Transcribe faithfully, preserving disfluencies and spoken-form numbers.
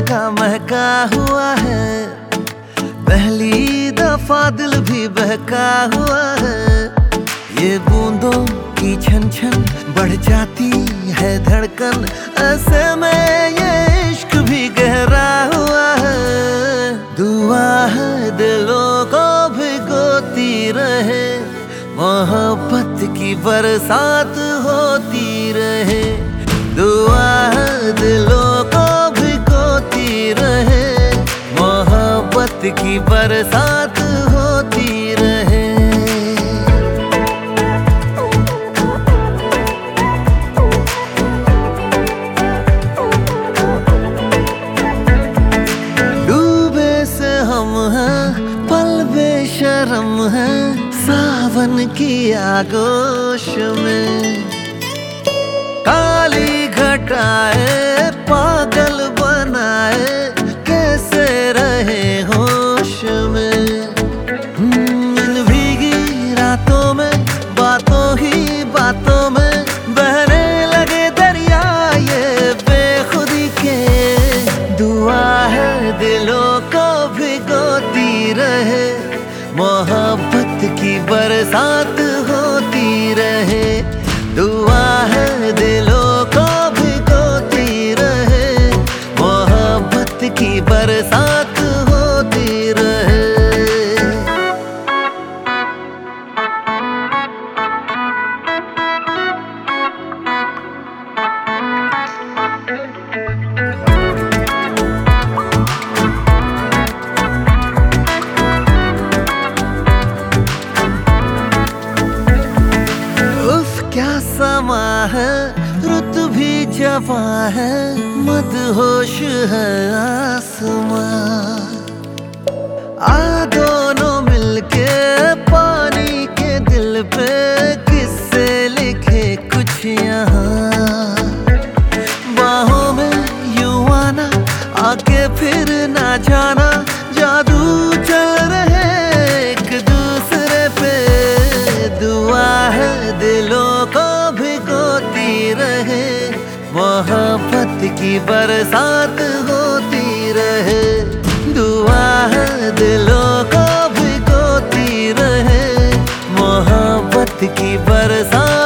का महका हुआ है, पहली दफा दिल भी बहका हुआ है। ये बूंदों की छन छन बढ़ जाती है धड़कन, ऐसे में ये इश्क भी गहरा हुआ है। दुआ है दिलों को भिगोती रहे, मोहब्बत की बरसात होती रहे। दुआ है दिलों को भिगोती रहे, मोहब्बत की बरसात होती रहे। डूबे से हम हैं, पल बेशरम हैं, सावन की आगोश में। काली घटाए पागल बनाए, कैसे रहे होश में। इन भीगी रातों में, बातों ही बातों में बहने लगे दरिया ये बेखुदी के। दुआ है दिलों को भिगोती रहे, मोहब्बत की बरसात होती रहे। दुआ है दिलों को भिगोती रहे, मोहब्बत की बरसात होती रहे। क्या समा है, रुत भी जवां है, मदहोश है आसमां। आ दोनों मिलके पानी के दिल पे किससे लिखे कुछ यहाँ। बाहों में यूं आना, आके फिर ना जाना, जादू चल रहे एक दूसरे पे। दुआ है दिलों को भिगोती रहे, मोहब्बत की बरसात होती रहे। दुआ है दिलों को भिगोती रहे, मोहब्बत की बरसात